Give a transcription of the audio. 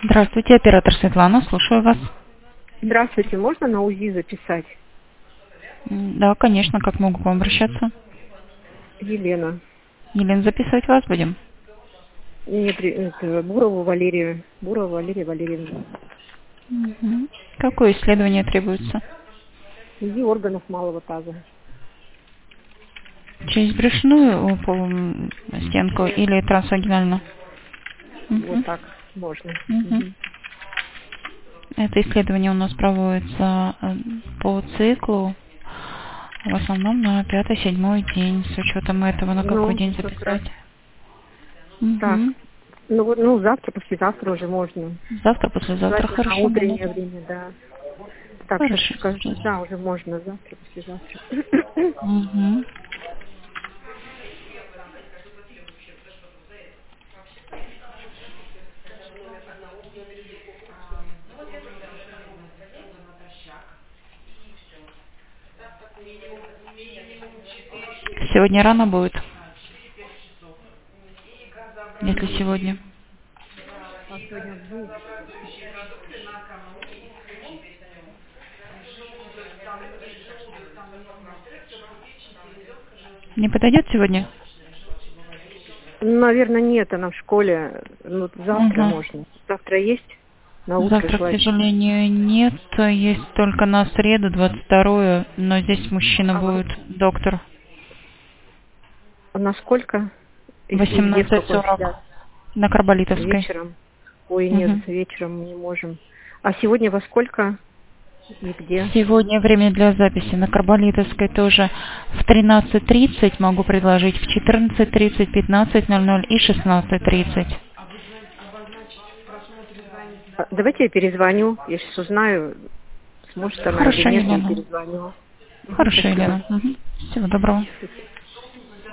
Здравствуйте, оператор Светлана, слушаю вас. Здравствуйте, можно на УЗИ записать? Да, конечно, как могу к вам обращаться? Елена. Елена, записывать вас будем? Нет, это Бурова Валерия Валерьевна. Мгм. Какое исследование требуется? УЗИ органов малого таза. Через брюшную стенку или трансвагинально? Вот Мгм. так можно. Мгм. Мгм. Это исследование у нас проводится по циклу, в основном на 5-7 день. С учетом этого, на какой Ну, день как раз. записать? Так. Мгм. Завтра, послезавтра уже можно. Завтра, послезавтра, Желательно на хорошо будет. утреннее время, да. Так, сейчас Хорошо, скажу. сейчас. Да, уже можно завтра, послезавтра. Мгм. Сегодня рано будет, если сегодня. А сегодня где? Не подойдет сегодня? Наверное, нет, она в школе. Ну, завтра Угу. можно. Завтра есть? На утро Завтра, к желательно. сожалению, нет. Есть только на среду, 22-е, но здесь мужчина А будет, доктор. на сколько? И где, в какой 18:40 час? на Карболитовской. Вечером? Ой, нет, Угу. вечером мы не можем. А сегодня во сколько и где? Сегодня время для записи на Карболитовской тоже в 13:30 могу предложить, в 14:30, 15:00 и 16:30. Давайте я перезвоню. Я сейчас узнаю, сможет она или Хорошо, нет, и Елена. перезвоню. Хорошо, Спасибо. Елена. Угу. Всего доброго.